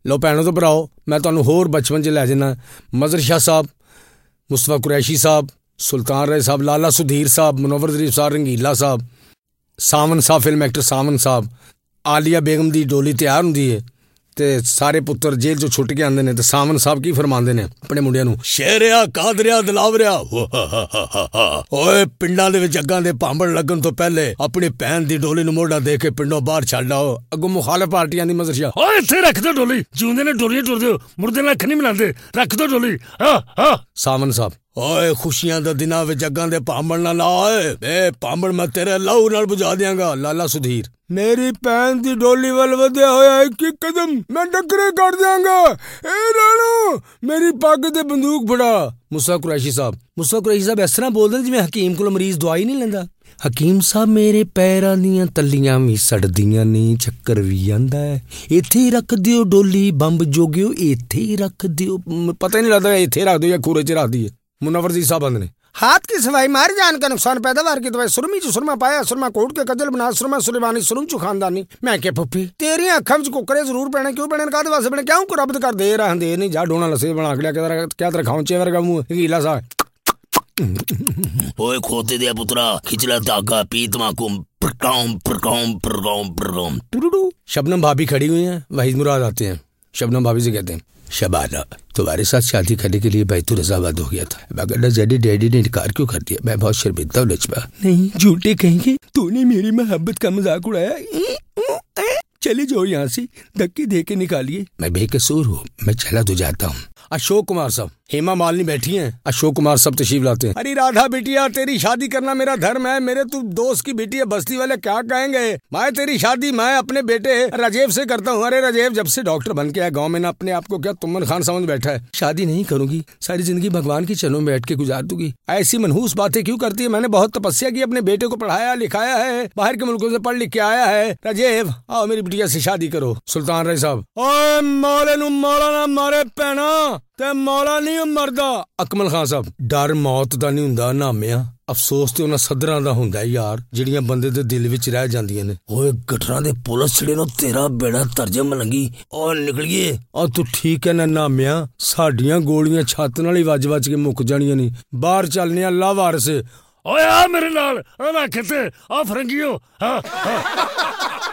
लो भैनों तो भराओ, मैं तुहानूं होर बचपन च लै जाना। मज़र शाह साहब, मुस्तफा कुरैशी साहब, सुल्तान राय साहब, लाला सुधीर साहब, मुनव्वर ज़रीफ साहब, रंगीला साहब, सावन साहब, फिल्म एक्टर सावन साहब, आलिया बेगम दी डोली तैयार हुंदी है ते सारे पुत्तर जेल चों छुट के आंदे ने ते सावन साहब की फरमांदे ने अपने मुंडियां नूं, शेरिया कादरिया दिलावरिया ओए पिंडां दे विच अग्गां दे भांबड़ लगन तो पहले अपनी भैन दी डोली नूं मोढ़ा दे के पिंडों बाहर छड्ड आओ। अगों मुखालिफ पार्टियां दी मज़र शाह, ओए इत्थे रख दो डोली, जिउंदे ने डोलियां टुरदे हो, मुर्दे नाल अख नहीं मिलांदे, रख दो डोली। सावन साहब, ओए खुशियां दे दिनां विच अग्गां दे भांबड़ ना ला, ए भांबड़ मैं तेरे लहू नाल बुझा दियांगा। लाला सुधीर, मेरी भैन दी डोली वल वधिया होया एक कदम मैं टक्करे कर दियांगा। ए राणो मेरी पग ते बंदूक फड़ा। मुस्तफा कुरैशी साहब, मुस्तफा कुरैशी साहब इस तरह बोलदे ने जिवें हकीम कोलों मरीज दवाई नहीं लैंदा। हकीम साहब मेरे पैरां दियां तल्लियां भी सड़दियां नहीं, चक्कर भी आंदा है, इत्थे ही रख दिओ डोली, बंब जोगिओ इत्थे ही रख दिओ। पता ही नहीं लगदा इत्थे रख दिओ या खूरे च रख दिए। मुनव्वर ज़रीफ साहब आंदे ने, हाथ की सवाई मार जान का नुकसान पैदावार की दवाई, सुरमी च सुरमा पाया, सुरमा कोट के कजल बना, सुरमा सुलेमानी, सुरम चु खानदानी। मैं क्या पुप्पी तेरियां अखां विच कुकरे जरूर पैणे, क्यों पैणे काहदे वास्ते पैणे, क्यों को रब कर दे रहा दे नहीं जा डोना लसे बना के लिया क्या तेरा खाऊं चे वर्गा मुंह गीला सा। ओए खोते दिया पुत्रा खिचला धागा पी तमाकू शबनम भाभी खड़ी हुई हैं, वहीद मुराद आते हैं। शबनम भाभी से कहते हैं, शबाना तुम्हारे साथ शादी करने के लिए बैतुल रज़ाबाद हो गया था, मगर जेडी डैडी ने इनकार क्यों कर दिया? मैं बहुत शर्मिंदा हूं नजमा। नहीं झूठे कहेंगे, तूने मेरी मोहब्बत का मजाक उड़ाया। चले जाओ यहाँ से, धक्के दे के निकालिए। मैं बेकसूर हूँ, मैं चला तो जाता हूँ। अशोक कुमार साहब, हेमा मालिनी बैठी हैं, अशोक कुमार सब तशरीफ लाते हैं। अरे राधा बिटिया तेरी शादी करना मेरा धर्म है, मेरे तू दोस्त की बेटी है, बस्ती वाले क्या कहेंगे? मैं तेरी शादी मैं अपने बेटे राजेव से करता हूँ। अरे राजेव जब से डॉक्टर बन के आया गाँव में ना अपने आप को क्या तुमन खान समझ बैठा है। शादी नहीं करूंगी, सारी जिंदगी भगवान की चरणों में बैठ के गुजार दूंगी। ऐसी मनहूस बातें क्यों करती है? मैंने बहुत तपस्या की, अपने बेटे को पढ़ाया लिखाया है, बाहर के मुल्कों से पढ़ लिख के आया है। राजेव आओ मेरी बिटिया से शादी करो। सुल्तान राय साहब, ओए मौले नू मौला ना मारे पैना ते मौला नहीं मरदा। अकमल खान साहब, डर मौत दा नहीं हुंदा नामिया, अफसोस ते उन्हां सदरां दा हुंदा यार ਜਿਹੜੀਆਂ ਬੰਦੇ ਦੇ ਦਿਲ ਵਿੱਚ ਰਹਿ ਜਾਂਦੀਆਂ ਨੇ। ਓਏ ਗਟਰਾਂ ਦੇ ਪੁਲਿਸ ਛੜੇ ਨੂੰ ਤੇਰਾ ਬੇੜਾ ਤਰਜਮ ਮਲੰਗੀ ਓ ਨਿਕਲੀਏ। ਆ ਤੂੰ ਠੀਕ ਹੈ ਨਾ ਨਾਮਿਆ, ਸਾਡੀਆਂ ਗੋਲੀਆਂ ਛੱਤ ਨਾਲ ਹੀ ਵੱਜ-ਵੱਜ ਕੇ ਮੁੱਕ ਜਾਣੀਆਂ ਨਹੀਂ। ਬਾਹਰ ਚੱਲਨੇ ਅੱਲਾ ਵਾਰਿਸ। ਓਏ ਆ ਮੇਰੇ ਨਾਲ ਆ ਰੱਖ ਤੇ ਆ ਫਰੰਗੀਓ।